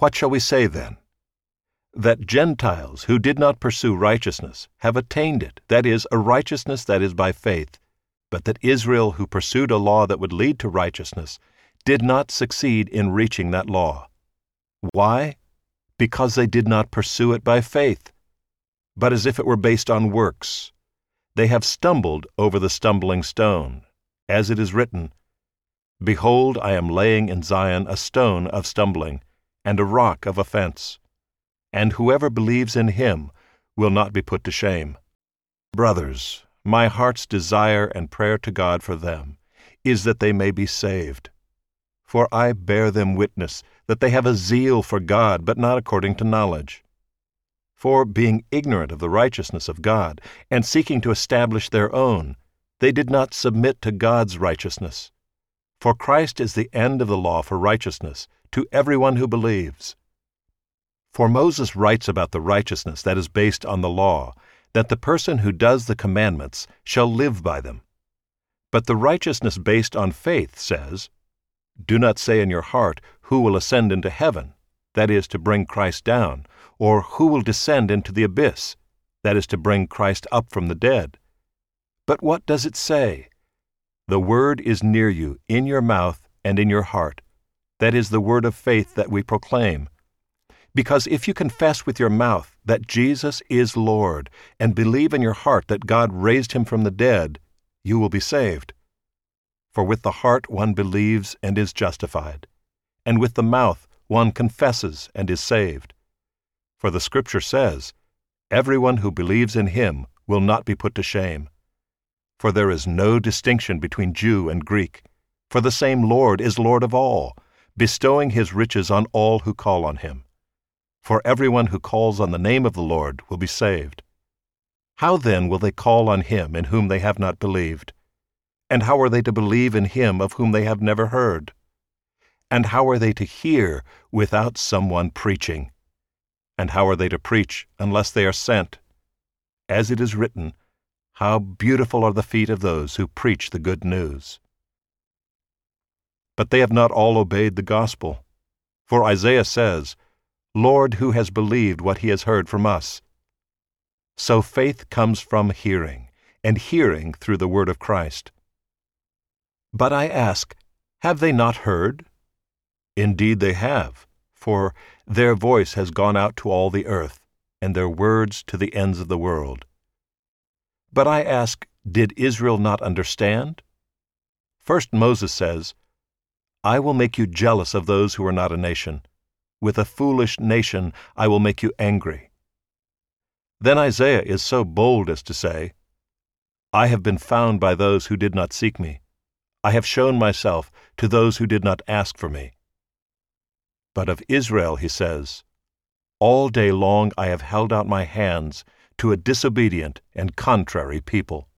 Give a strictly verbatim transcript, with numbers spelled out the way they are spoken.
What shall we say then? That Gentiles who did not pursue righteousness have attained it, that is, a righteousness that is by faith, but that Israel who pursued a law that would lead to righteousness did not succeed in reaching that law. Why? Because they did not pursue it by faith, but as if it were based on works. They have stumbled over the stumbling stone, as it is written, Behold, I am laying in Zion a stone of stumbling, and a rock of offense, and whoever believes in him will not be put to shame. Brothers, my heart's desire and prayer to God for them is that they may be saved. For I bear them witness that they have a zeal for God, but not according to knowledge. For, being ignorant of the righteousness of God, and seeking to establish their own, they did not submit to God's righteousness. For Christ is the end of the law for righteousness to everyone who believes. For Moses writes about the righteousness that is based on the law, that the person who does the commandments shall live by them. But the righteousness based on faith says, Do not say in your heart, Who will ascend into heaven, that is, to bring Christ down, or who will descend into the abyss, that is, to bring Christ up from the dead. But what does it say? The word is near you, in your mouth and in your heart. That is the word of faith that we proclaim. Because if you confess with your mouth that Jesus is Lord, and believe in your heart that God raised him from the dead, you will be saved. For with the heart one believes and is justified, and with the mouth one confesses and is saved. For the Scripture says, Everyone who believes in him will not be put to shame. For there is no distinction between Jew and Greek, for the same Lord is Lord of all, bestowing his riches on all who call on him. For everyone who calls on the name of the Lord will be saved. How then will they call on him in whom they have not believed? And how are they to believe in him of whom they have never heard? And how are they to hear without someone preaching? And how are they to preach unless they are sent? As it is written, How beautiful are the feet of those who preach the good news. But they have not all obeyed the gospel. For Isaiah says, Lord, who has believed what he has heard from us? So faith comes from hearing, and hearing through the word of Christ. But I ask, have they not heard? Indeed they have, for their voice has gone out to all the earth, and their words to the ends of the world. But I ask, did Israel not understand? First Moses says, I will make you jealous of those who are not a nation. With a foolish nation I will make you angry. Then Isaiah is so bold as to say, I have been found by those who did not seek me. I have shown myself to those who did not ask for me. But of Israel he says, All day long I have held out my hands to a disobedient and contrary people.